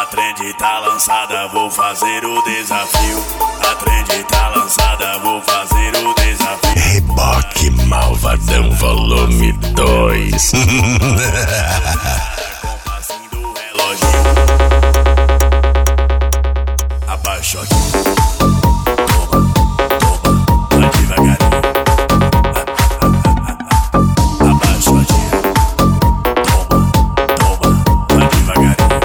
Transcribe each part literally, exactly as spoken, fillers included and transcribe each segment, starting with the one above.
A trend tá lançada, vou fazer o desafio. A trend tá lançada, vou fazer o desafio. Reboque Malvadão Volume dois. Compassinho do reloginho. Abaixa aqui. Toma, toma, vai devagarinho. Abaixa aqui. Toma, toma, vai devagarinho.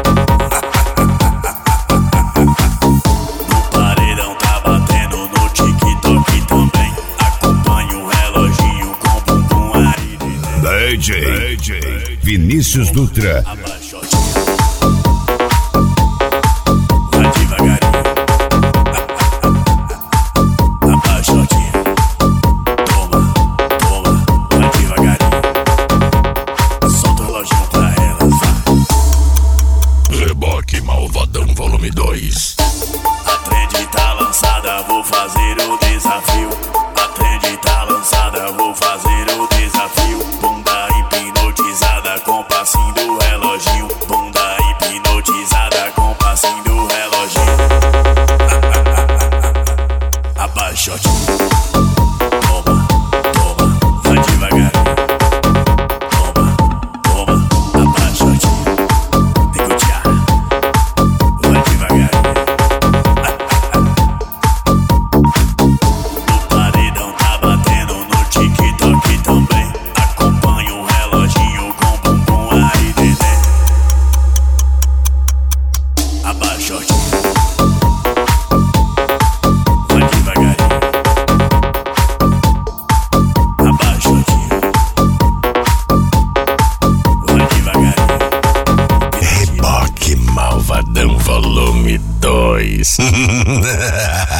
No paredão tá batendo, no TikTok também. Acompanha o reloginho com bumbum aí. D J, D J Vinícius Dutra. Abaixa aqui. Vai devagarinho. Abaixa aqui. Toma, toma, vai devagarinho. Solta o reloginho pra elas, vai. Reboque Malvadão Volume dois. A trend tá lançada, vou fazer o desafio. A trend tá lançada, vou fazer o desafio. Bunda hipnotizada com passinho do reloginho. Bunda hipnotizada com passinho do reloginho. Abaixa aqui. Toma, toma, vai devagarinho. Toma, toma, abaixa aqui. Picotear. Vai devagarinho. No paredão tá batendo, no TikTok também. Acompanha o reloginho com bumbum aí, neném. Abaixa aqui. Vai devagarinho. Abaixa aqui. Vai devagarinho. Reboque Malvadão Volume dois.